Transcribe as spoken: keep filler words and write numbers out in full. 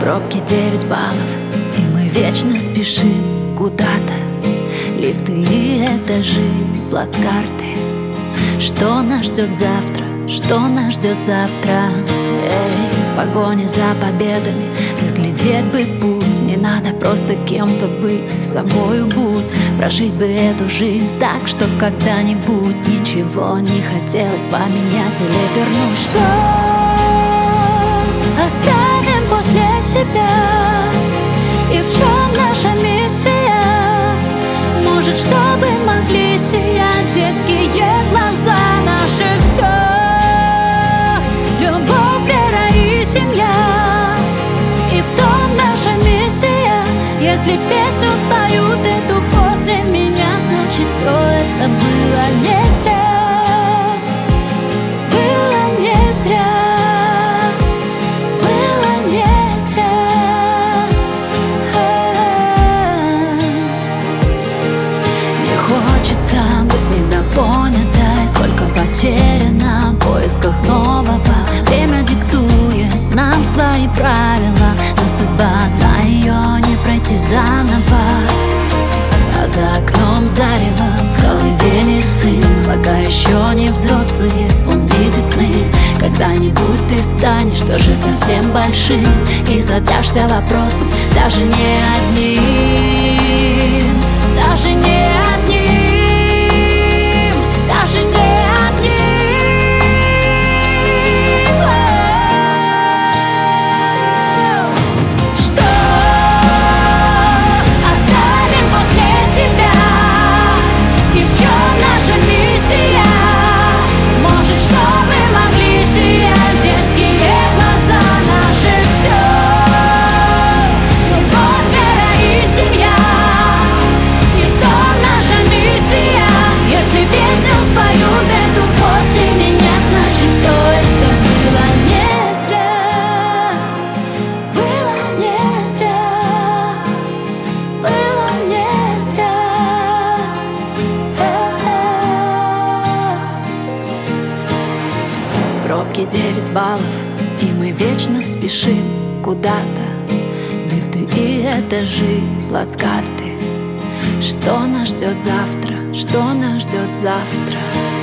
Пробки девять баллов, и мы вечно спешим куда-то. Лифты и этажи, плацкарты. Что нас ждет завтра? Что нас ждет завтра? Эй, погоня за победами, разглядеть бы путь. Не надо просто кем-то быть, собою будь. Прожить бы эту жизнь так, чтоб когда-нибудь ничего не хотелось поменять или вернуть. Что оставим после себя? И в чем наша миссия? Может, чтобы могли сиять детские глаза наши все. Любовь, вера и семья. И в том наша миссия. Если песню споют эту после меня, значит, все это было не зря. Было не зря. Было не зря. Не хочется быть недопонятой. Сколько потеряно в поисках нового. Время диктует нам свои правила, но судьба одна, ее не пройти заново. А за окном зарево, в колыбели сын. Пока еще не взрослые, он видит сны. Когда-нибудь ты станешь тоже совсем большим и задашься вопросом, даже не одним, даже не одним, даже не одним. Пробки девять баллов, и мы вечно спешим куда-то. Лифты и этажи, плацкарты. Что нас ждет завтра? Что нас ждет завтра?